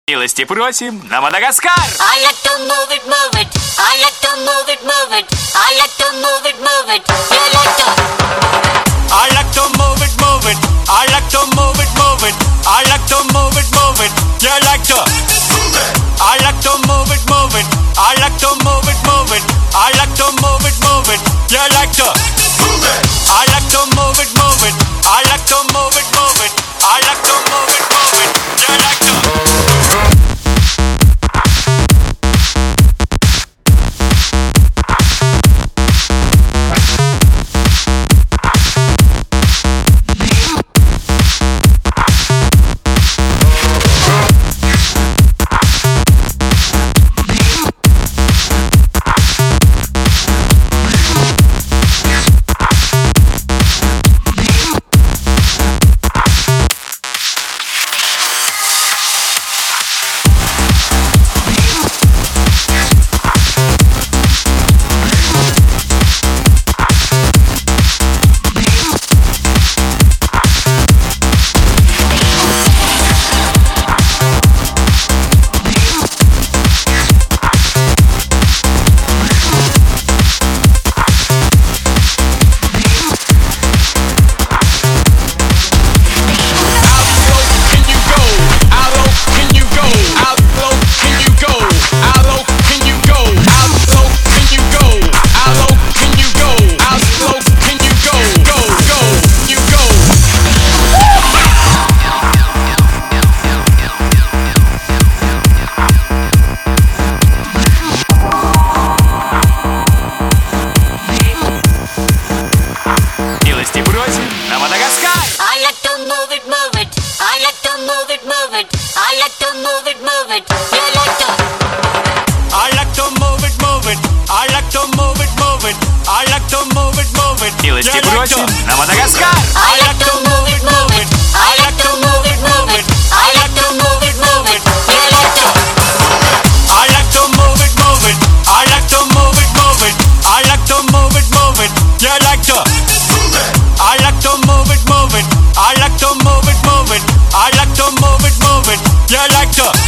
Милости просим на Мадагаскар! I like to move it, move it. I like to move it, move it. I like to move it, move it. You like to. I like to move it, move it. I like to move it, move it. I like to move it, move it. You like to. I like to move it, move it. I like to move it, move it. I like to move it, move it. You like to. I like to move it, move it. I like to move it, move it. I like to move it, move it. You like to. Милости просим на Мадагаскар! I like to move it, move it. I like to move it, move it. I like to move it, move it. You like to. I like to move it, move it. I like to move it, move it. I like to move it, move it. Милости You like просим to. на Мадагаскар! I like to move it, move it. I like to move it, move it. I like to move it, move it. You like to. I like to move it, move it. I like to move it, move it. I like to move it, move it. You like to. I like to move it, move it. I like to move it, move it. I like to move it, move it. You like to.